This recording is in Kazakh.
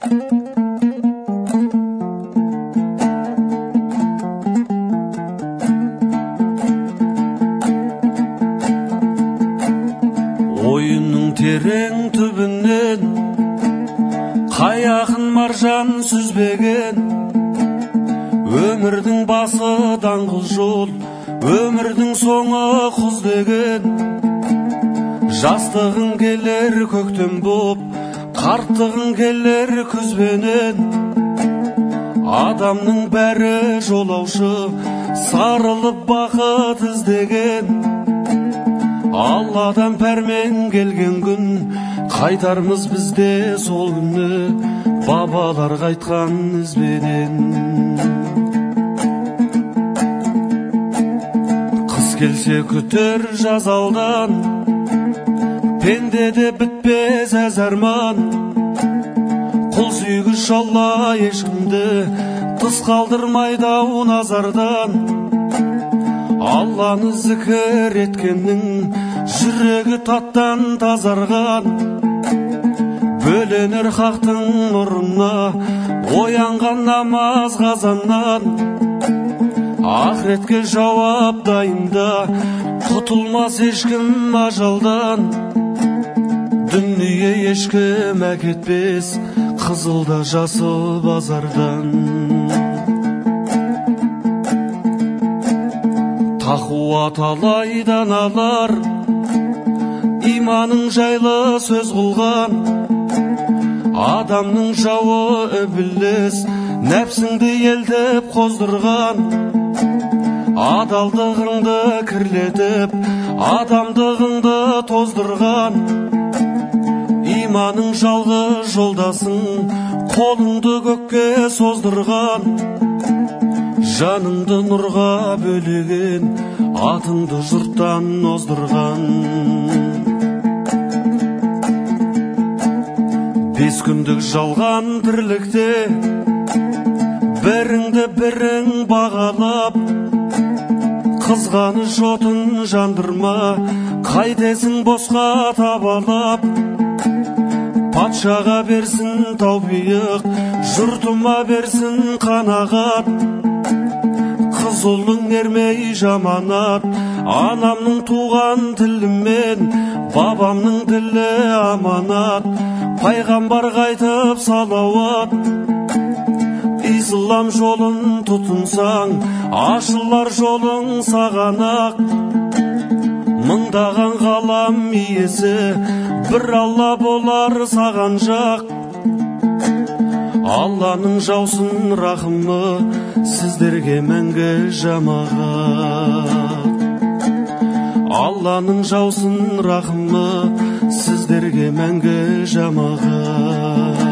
Ойынның терең түбінен қаяқын маржан сүзбеген, өмірдің басы даңғыл жол, өмірдің соңы құз деген. Жастығың келер көктем боп, қарттығың келер күзбенен. Адамның бәрі жолаушы, сарылып бақыт іздеген. Алладан пәрмен келген күн, қайтармыз бізде сол күні, бабалар қайтқан ізбенен. Қыс келсе күтер жаз алдан, пендеде бітпес әз арман. Құл сүйгіш Алла ешкімді тыс қалдырмайды-ау назардан. Алланы зікір еткеннің жүрегі таттан тазарған. Бөленер хақтың нұрына оянған намаз қазаннан. Ақыретке жауап дайында, құтылмас ешкім ажалдан. Дүние ешкім әкетпес қызылда жасыл базардан. Тақуа талайдан алар, иманың жайлы сөз қылған. Адамның жауы ібіліс, нәпсіңді елтіп қоздырған. Адалдығыңды кірлетіп, адамдығыңды тоздырған. Иманың жалғыз жолдасың, қолыңды көкке создырған. Жаныңды нұрға бөлеген, атыңды жұрттан оздырған. 5 күндік жалған тірлікте, біріңді бірің бағалап. Қызғаны жотын жандырма, қайтесің босқа табалап. Патшаға берсін таубиық, жұртыма берсін қанағат. Қыз ұлың ермей жаманат, анамның туған тілімен, бабамның тілі аманат. Пайғамбар қайтып салауат. Ислам жолын тұтынсаң, ашылар жолың сағанақ. Мыңдаған ғалам иесі, бір Алла болар саған жақ. Алланың жаусын рахымы, сіздерге мәңгі жамағат. Алланың жаусын рахымы, сіздерге мәңгі жамағат.